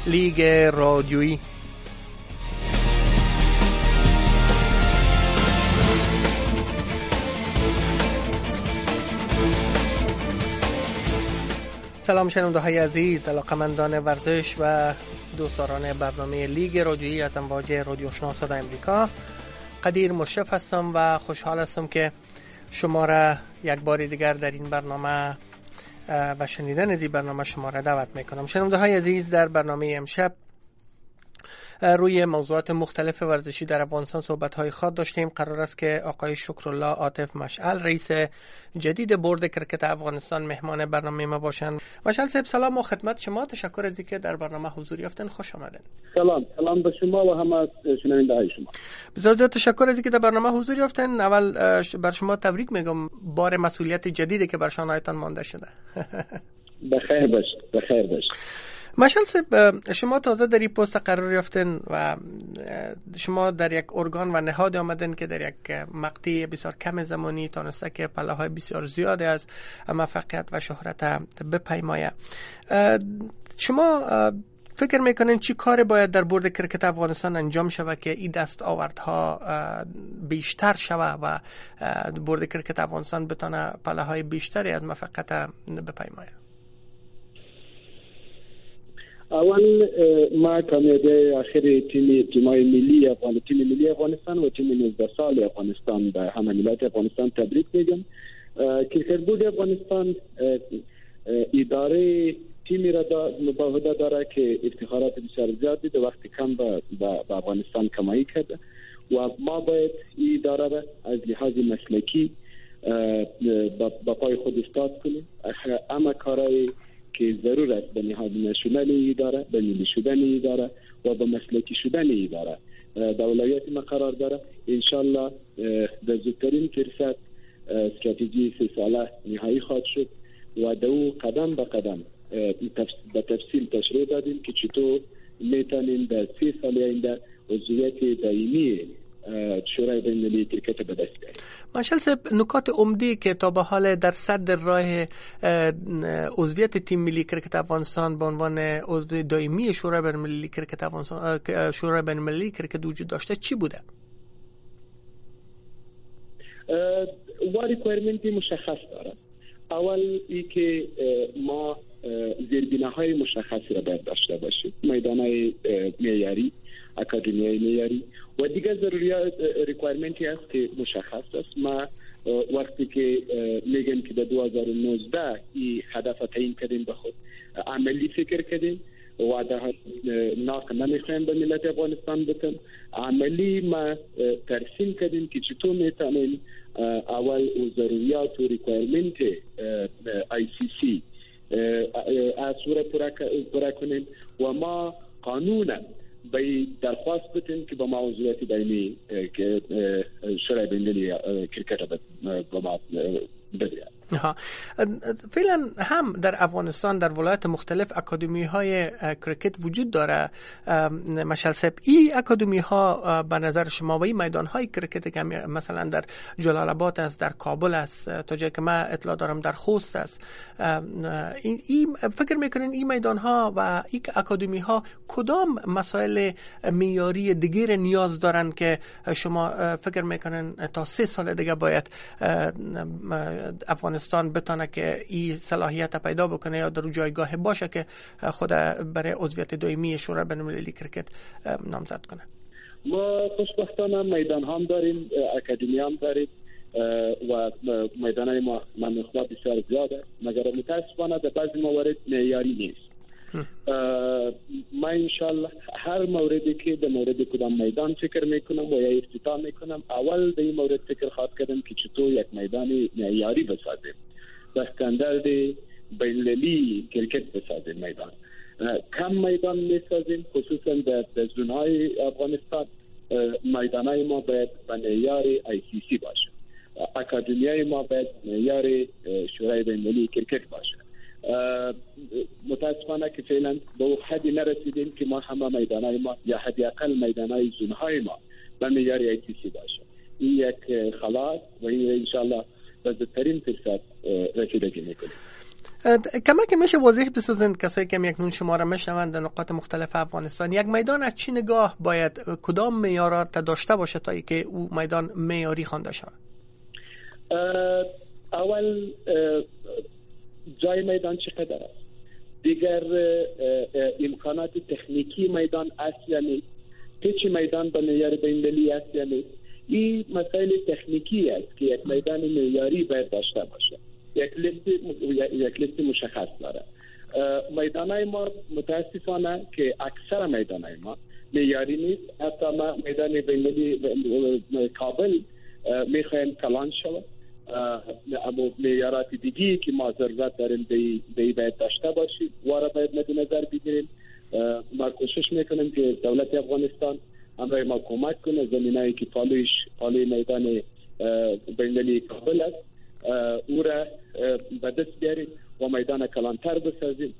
لیگ رادیویی. سلام شنونده‌های عزیز، علاقه‌مندان ورزش و دوستداران برنامه لیگ رادیویی از امواج رادیو آشنا صدای امریکا. قدیر مشرف هستم و خوشحال هستم که شما را یک بار دیگر در این برنامه و شنیدن از این برنامه شما را دعوت میکنم. شنونده‌های عزیز، در برنامه امشب روی موضوعات مختلف ورزشی در افغانستان صحبت‌های خاص داشتیم. قرار است که آقای شکرالله عاطف مشعل، رئیس جدید بورد کرکت افغانستان، مهمان برنامه ما باشند. مشعل صاحب، سلام و خدمت شما. تشکر از اینکه در برنامه حضور یافتن. خوش آمدید. سلام به شما و همه شنونده‌های شما. بسیار زیاد تشکر از اینکه در برنامه حضور یافتن. اول بر شما تبریک میگم بار مسئولیت جدیدی که بر شانه‌تان مانده شده. بخیر باش. مشعل صاحب، شما تازه در این پست قرار یافتین و شما در یک ارگان و نهاد آمدین که در یک مقطع بسیار کم زمانی تانسته که پله‌های بسیار زیاد از موفقیت و شهرت بپیمایه. شما فکر میکنین چی کار باید در بورد کرکت افغانستان انجام شود که این دستاوردها بیشتر شود و بورد کرکت افغانستان بتونه پله‌های بیشتری از موفقیت بپیمایه؟ اول ما کامیابی آخر تیم ملی افغانستان و تیم 19 سال افغانستان به همه ملت افغانستان تبریک میگم. کرکت بورد افغانستان اداره تیمی را مباهده داره که افتخارات بسیار زیادی در وقت کم به افغانستان کمایی کرده و ما باید این اداره را از لحاظ مسلکی با پای خود استاد کنیم. اما کارهای که ضرور است به نهاد نشونال اداره، به ملی شدن اداره و به مسلکی شدن اداره در ولایت ما قرار داره. انشالله در زودترین فرصت استراتژی 3 ساله نهایی خواهد شد و دو قدم به قدم به تفصیل تشریح دادیم که چطور میتونیم در 3 سال آینده عضویت دائمی شورای بین‌المللی کرکت به دست بیاریم. مشعل صاحب، نکات عمدی که تا به حال در صدر راه عضویت تیم ملی کرکت افغانستان به عنوان عضو دائمی شورای بین‌المللی کرکت افغانستان، شورای بین‌المللی کرکت وجود داشته چی بوده؟ و ریکوایرمنتی مشخص داره. اول ای که ما زیربناهای مشخصی را باید داشته باشیم، میدانهای معیاری، اکادمیای معیاری و دیگر ضروریات ریکوایرمنتی است که مشخص است. ما وقتی که میگن که در 2019 این هدف تعیین کردیم به خود عملی فکر کردیم و در ناق نمیخوایم به ملت افغانستان بتن عملی ما ترسیم کردیم که چطور میتونیم اول ضروریات و ریکوایرمنت ICC از صورت پورا کنیم و ما قانونا به درخواست بتیم که با ما عضویت دائمی که شورای بین‌المللی کرکت با ما بده. فعلا هم در افغانستان در ولایت مختلف اکادمی های کرکت وجود داره. مشعل صاحب، این اکادمی ها به نظر شما و این میدان های کرکت که مثلا در جلال آباد است، در کابل است، تا جایی که من اطلاع دارم در خوست است، این فکر میکنین این میدان ها و این اکادمی ها کدام مسائل معیاری دیگر نیاز دارن که شما فکر میکنین تا 3 سال دیگه باید افغانستان بتونه که این صلاحیت پیدا بکنه یا در جایگاه باشه که خود برای عضویت دائمی شورای بین‌المللی کرکت نامزد کنه؟ ما خوشبختانه میدان هم داریم، اکادمی هم داریم و میدانهای ما مخبات بسیار زیاده، مگر متاسفانه در بعضی موارد معیاری نیست. ما انشالله هر موردی که در مورد کدام میدان فکر میکنم و یا افتتاح میکنم، اول به این مورد فکر خواهد کردم که چطور یک میدان معیاری بسازیم، به استاندارد بین‌المللی کرکت بسازیم. میدان کم میدان میسازیم، خصوصا در زونهای افغانستان میدانهای ما باید به معیار ICC باشه، اکادمیای ما باید معیار شورای بین‌المللی کرکت باشه. متاسفانه که فعلا به حدی نرسیدیم که ما همه میدانهای ما یا حداقل میدانهای زونهای ما به معیار ICC باشه. این یک خلاص و این انشالله به زودترین فرصت رسیدگی میکنیم. کمک میشه واضح بسازن کسایی که اکنون شما را میشنوند در نقاط مختلف افغانستان، یک میدان از چه نگاه باید کدام معیارات داشته باشه تا اینکه او میدان معیاری خوانده شود؟ اول جای میدان چقدر است، دیگر امکانات تکنیکی میدان است یا نیست، پیچ میدان به معیار بین‌المللی است یا نیست. این مسائل تکنیکی است که یک میدان معیاری باید داشته باشه. یک لیست مشخص داره. میدانای ما متاسفانه که اکثر میدانای ما معیاری نیست. حتی ما میدان بین‌المللی کابل میخوایم کلان شود، اما معیارات دیگی که ما ضرورت داریم باید داشته باشیم و را باید مد نظر بگیریم. ما کوشش میکنیم که دولت افغانستان همراه ما کمک کنه زمینایی که پالوی میدان بین‌المللی کابل است او را به دست بیاریم و میدان کلانتر بسازیم.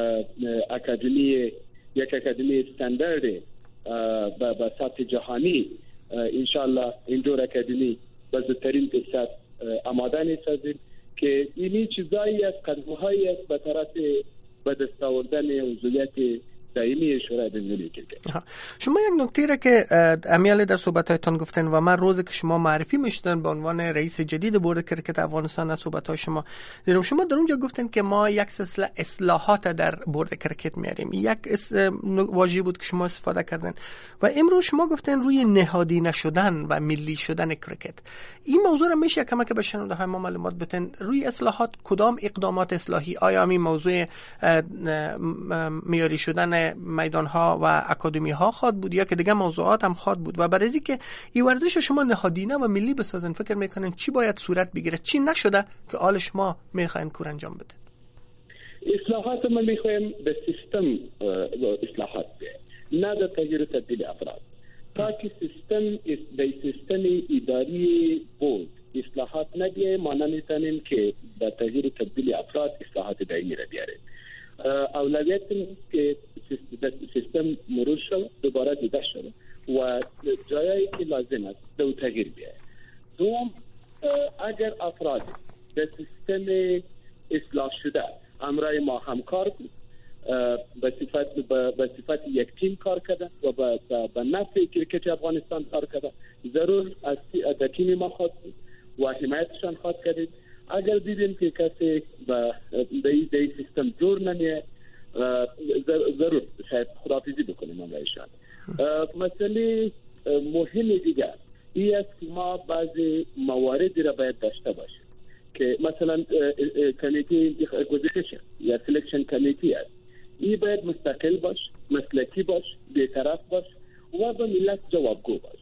یک اکادمی استاندارد به سطح جهانی انشالله این دور اکادمی به زودترین فرصت آماده می‌سازیم که اینی چیزایی از قدم‌هایی است به طرف به دست آوردن عضویت دائمی شورای بین‌المللی کرکت. شما یک نکته را که امیال در صحبت‌هایتان گفتن و من روزی که شما معرفی می‌شدن به عنوان رئیس جدید بورد کرکت افغانستان از صحبت‌های شما دیدم، شما در اونجا گفتن که ما یک سلسله اصلاحات در بورد کرکت میاریم. یک واژه بود که شما استفاده کردن و امروز شما گفتن روی نهادی نشدن و ملی شدن کرکت. این موضوع را میشه کمک به شنونده‌های ما معلومات بدن روی اصلاحات کدام اقدامات اصلاحی؟ آیا این موضوع معیاری شدن میدان‌ها و اکادمی‌ها خواد بود یا که دیگه موضوعات هم خواد بود؟ و برای اینکه این ورزش شما نهادینه و ملی بسازن فکر میکنن چی باید صورت بگیره، چی نشده که حال شما میخواین کار انجام بده؟ اصلاحات ما میخوایم به سیستم اصلاحات ده، نه به تغییر و تبدیل افراد. تا که سیستم اداری بود اصلاحات نگیه، ما نمیتونیم که به تغییر و تبدیل افراد اصلاحات دائمی را بیاریم. اولویت که سیستم مرور شد دوباره دیده شد و جایی که لازم است دو تغییر بیاید. دوم، اگر افراد به سیستم اصلاح شده همراه ما همکار بود، به صفت یک تیم کار کرده و به نفع کرکت افغانستان کار کرده، ضرور از تیم ما خواهد بود و حمایتشان خواهد کردید. اگر دیدیم که کسی به سیستم جور نمیه، ضرور شاید خداحافظی بکنیم همراهشان. مسئله مهم دیگر این است که ما بعضی مواردی را باید داشته باشیم که مثلا کمیته گزینش یا سلکشن کمیتی است، این باید مستقل باش، مسلکی باش، بی‌طرف باش و به ملت جوابگو باش.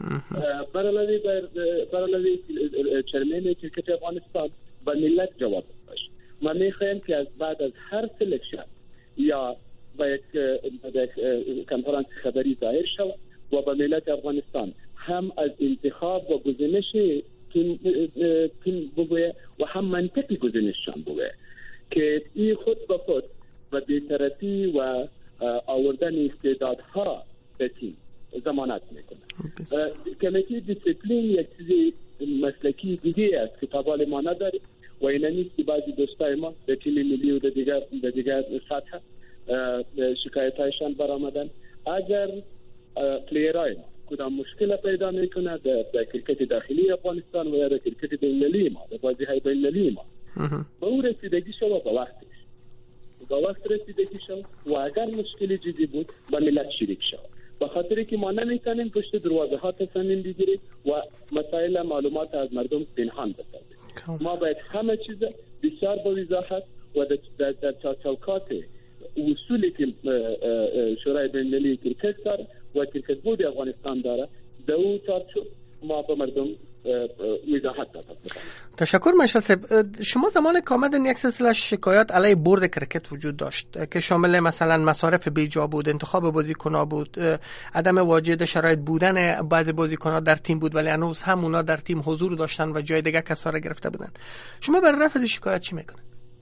برای چرمن کرکت افغانستان به ملت جواب باش. ما میخوایم که از بعد از هر سلکشن یا با یک کنفرانس خبری ظاهر شود و به ملت افغانستان هم از انتخاب و گزینش تیم بگویه و هم منطق گزینششان بگویه که این خود به خود و بی‌طرفی و آوردن استعدادها به تیم ضمانت میکنه. کمیته دیسیپلین یک چیز مسلکی دیگه است که تابال ما نداره و این نیست که بعضی دوستای ما به تیم ملی و در دیگر سطح شکایتایشان برآمدن. اگر پلیرای ما کدام مشکل پیدا میکنه در کرکت داخلی افغانستان و یا در کرکت بین‌المللی ما، در بازی‌های بین‌المللی ما، به او رسیدگی شد و با وقت رسیدگی شد و اگر مشکلی جدی بود با ملت شریک شد. به خاطر که ما نمیتونیم پشت دروازه ها تصمیم بگیریم و مسائل معلومات از مردم پنهان بسازیم. ما باید همه چیز بسیار با وضاحت و در چوکات اصولی که شورای بین‌المللی کرکت داره و کرکت بورد افغانستان داره در اون چارچوب ما به مردم وضاحت داده. تشکر مشعل صاحب. شما زمان که آمدن یک سلسله شکایات علیه بورد کرکت وجود داشت که شامل مثلا مصارف بیجا بود، انتخاب بازیکن‌ها بود، عدم واجد شرایط بودن بعضی بازیکن‌ها در تیم بود ولی هنوز هم اونا در تیم حضور داشتن و جای دیگه کسا را گرفته بودن. شما برای رفع شکایت چی میکنید؟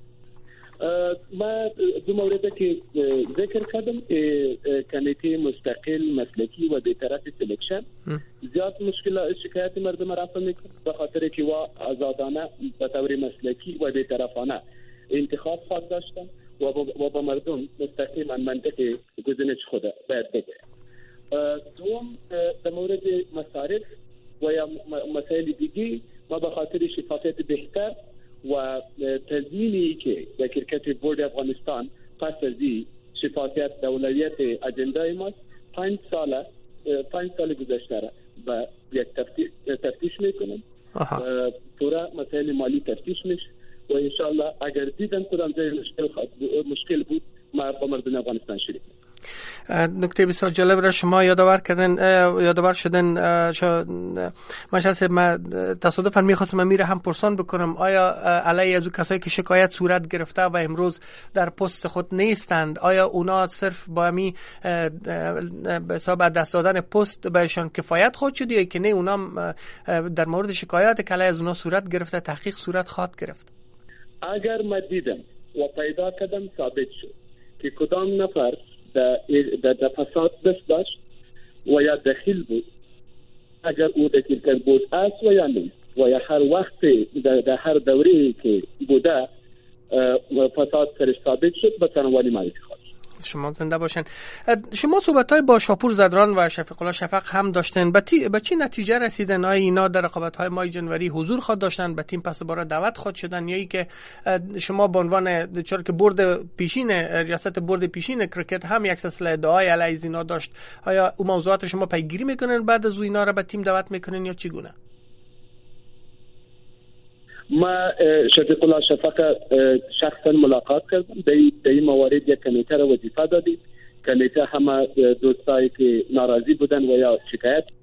ما دو مورد که ذکر کردم، کمیته مستقل مسلکی و بی‌طرف سلکشن زیاد شکایت مردم رفع میکنه به خاطر که وا آزادانه به طور مسلکی و بی‌طرفانه انتخاب خواهد داشتن و با مردم مستقیما منطق گزینش خود باید بگه. دوم در مورد مصارف و یا مسائل دیگه ما به خاطر شفافیت بهتر و تضمینی که در کرکت بورد افغانستان پس از این شفافیت اولویت اجندای ماست 5 سال گذشته را به یک تفتیش میکنم پورا مسائل مالی تفتیش میشه و انشاءالله اگر دیدن کدام جای مشکل بود ما با مردم افغانستان شریک. نکته بسیار جالب را شما یادآور شدن ماشاءالله. من تصادفاً میخواستم میره هم پرسان بکنم آیا علیه از کسایی که شکایت صورت گرفته و امروز در پست خود نیستند، آیا اونا صرف با می به حساب دست دادن پست بهشان کفایت خود شده یا که نه اونا در مورد شکایت که علیه از اونا صورت گرفته تحقیق صورت خواهد گرفت؟ اگر ما دیدم و پیدا کردم ثابت شد که کدام نفر در فساد دست داشت و یا دخیل بود، اگر او دخیل بود است و یا نیست و یا هر وقت در هر دوره که بوده فساد سرش ثابت شد به ثانوانی معرفی خواهد. شما زنده باشین. شما صحبت‌های با شاپور زدران و شفیق الله شفق هم داشتن. به چه نتیجه رسیدن؟ اینا در رقابت‌های ماه جنوری حضور خود داشتن، به تیم پس بار دعوت خود شدن، یا ای که شما به عنوان چرا که بورد پیشین ریاست بورد پیشین کرکت هم یک سلسله ادعای علیه اینا داشت، آیا اون موضوعات شما پیگیری میکنن بعد از اینا را به تیم دعوت میکنن یا چگونه؟ ما شفیق الله شفق شخصا ملاقات کردم، در این موارد یک کمیته را وظیفه دادیم. کمیته همه دوستایی که ناراضی بودن و یا شکایت